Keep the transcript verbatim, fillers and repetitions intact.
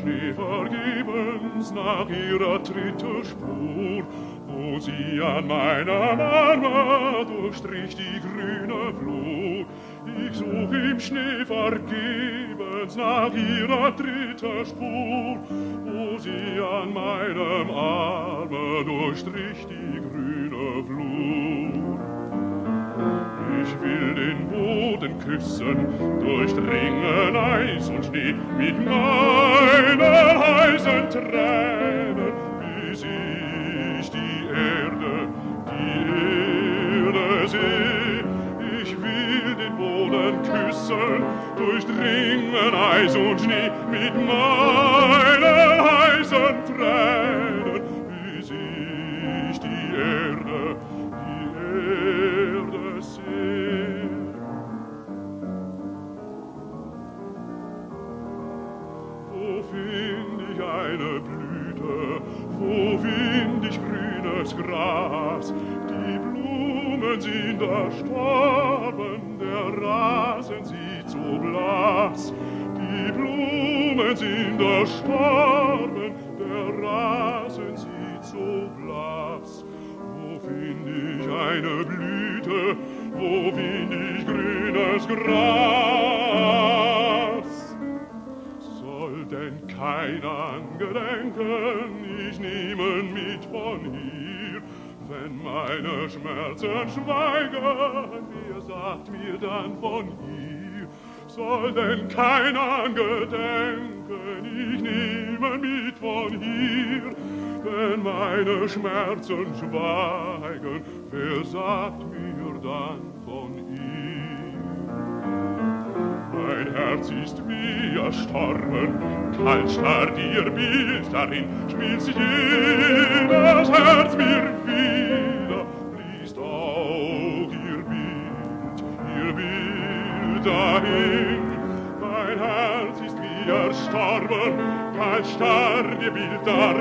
Schnee vergebens nach ihrer Tritte Spur, wo sie an meinem Arme durchstrich die grüne Flur. Ich such im Schnee vergebens nach ihrer Tritte Spur, wo sie an meinem Arme durchstrich die grüne Flur. Ich will den Boden küssen, durchdringen Eis und Schnee mit meinen heißen Tränen, bis ich die Erde, die Erde seh. Ich will den Boden küssen, durchdringen Eis und Schnee mit meinen heißen Tränen, bis ich die Erde, die Erde seh. Wo find ich eine Blüte, wo find ich grünes Gras? Die Blumen sind erstorben, der Rasen sieht so blass. Die Blumen sind erstorben, der Rasen sieht so blass. Wo find ich eine Blüte, wo find ich grünes Gras? Soll denn keiner gedenken, ich nehmen mit von hier, wenn meine Schmerzen schweigen, wer sagt mir dann von hier? Soll denn keiner gedenken, ich nehme mit von hier, wenn meine Schmerzen schweigen, wer sagt mir dann von ihr? Mein Herz ist wie erstorben, kalt starrt ihr Bild darin, schmiegt sich jedes Herz mir wieder, fließt auch ihr Bild, ihr Bild dahin. Mein Herz ist wie erstorben, kalt starrt ihr Bild darin,